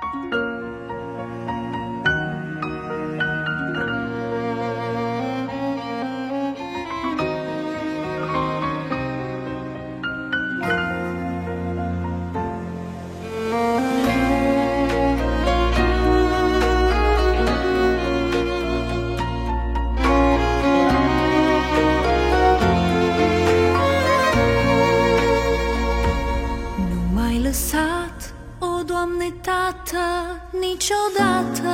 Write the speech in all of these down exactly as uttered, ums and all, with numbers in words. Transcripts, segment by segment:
Lăsat, o Doamne Tată, niciodată,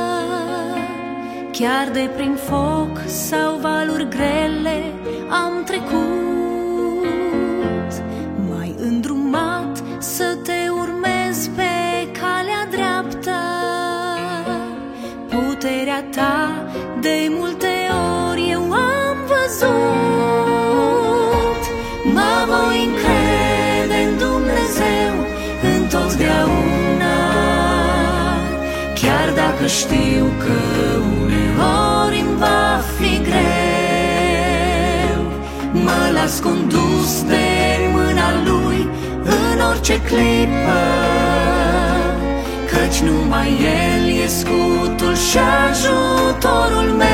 chiar de prin foc sau valuri grele am trecut. M-ai îndrumat să te urmez pe calea dreaptă. Puterea ta de multe ori eu am văzut. Mă voi încrede în Dumnezeu întotdeauna, chiar dacă știu că uneori îmi va fi greu. Mă las condus de mâna Lui în orice clipă, căci numai El e scutul și ajutorul meu.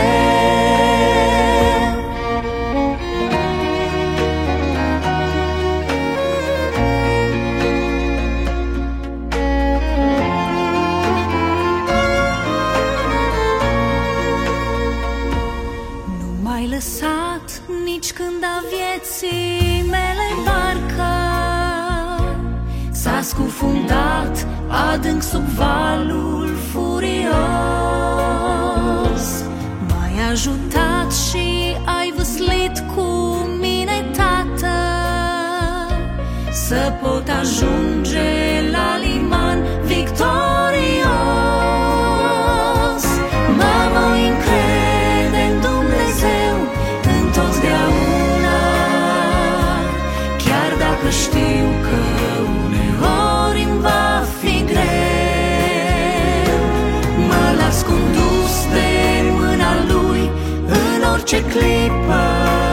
M-ai lăsat nici când a vieții mele barcă s-a scufundat adânc sub valul furios. M-ai ajutat și ai văslit cu mine, Tată, să pot ajunge la liman victorios. Mă voi încrede în Dumnezeu întotdeauna, chiar dacă știu că uneori îmi va fi greu. Mă las condus de mâna Lui în orice clipă,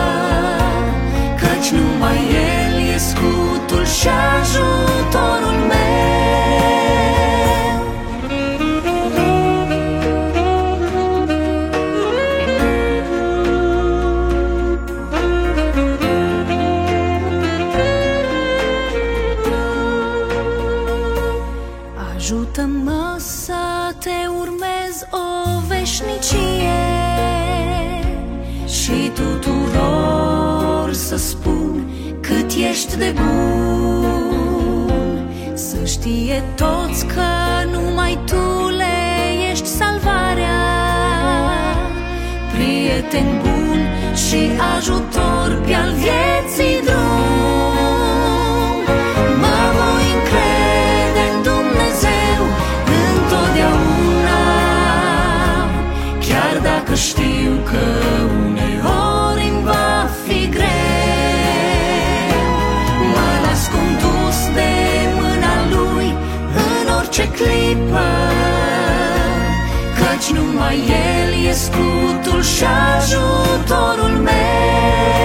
căci numai El e scutul și ajutorul meu. Ajută-mă să te urmez o veșnicie și tuturor să spun cât ești de bun. Să știe toți că numai Tu le ești salvarea, prieten bun și ajutor pe-al vieții drum. Mă voi încrede în Dumnezeu întotdeauna, chiar dacă știu că uneori îmi va fi greu. Mă las condus de mâna Lui în orice clipă, căci numai El e scutul și ajutorul meu.